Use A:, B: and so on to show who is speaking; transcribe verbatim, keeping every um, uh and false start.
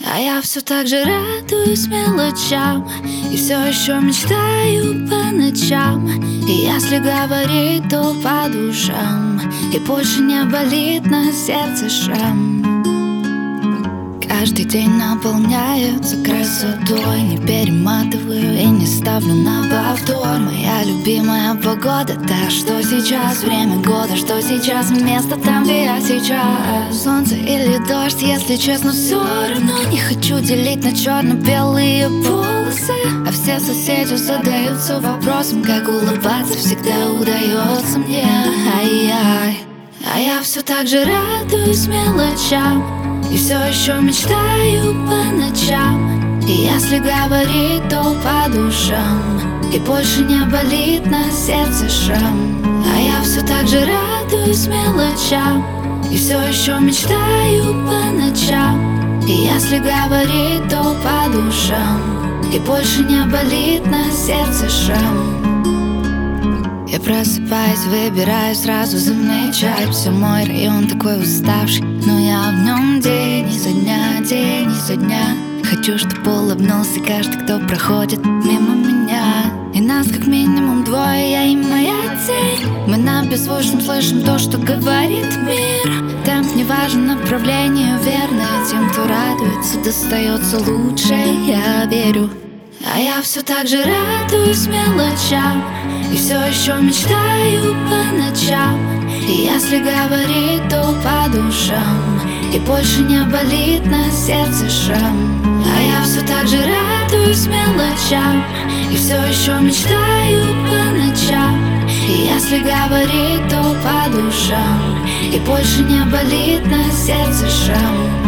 A: А я все так же радуюсь мелочам и все еще мечтаю по ночам. И если говорить, то по душам, и больше не болит на сердце шрам. Каждый день наполняется красотой, не перематываю и не ставлю на повтор. Моя любимая погода, та, что сейчас, время года, что сейчас, место там, где я сейчас. Солнце или дождь, если честно, все равно. Не хочу делить на черно-белые полосы, а все соседи задаются вопросом, как улыбаться всегда удается мне. Ай-яй. А я все так же радуюсь мелочам и все еще мечтаю по ночам. И если говорить, то по душам, и больше не болит на сердце шрам. А я все так же радуюсь мелочам и все еще мечтаю по ночам. И если говорить, то по душам, и больше не болит на сердце шрам. Я просыпаюсь, выбираю сразу замечать. Все, мой район такой уставший, но я в нем день изо дня, день изо дня. Хочу, чтоб улыбнулся каждый, кто проходит мимо меня. И нас как минимум двое, я и моя тень. Мы на беззвучном слышим то, что говорит мир. Темп не важен, направление верное. Тем, кто радуется, достается лучше, я верю. А я все так же радуюсь мелочам и все еще мечтаю по ночам. И если говорить, то по душам, и больше не болит на сердце шрам. А я все так же радуюсь мелочам и все еще мечтаю по ночам. И если говорить, то по душам, и больше не болит на сердце шрам.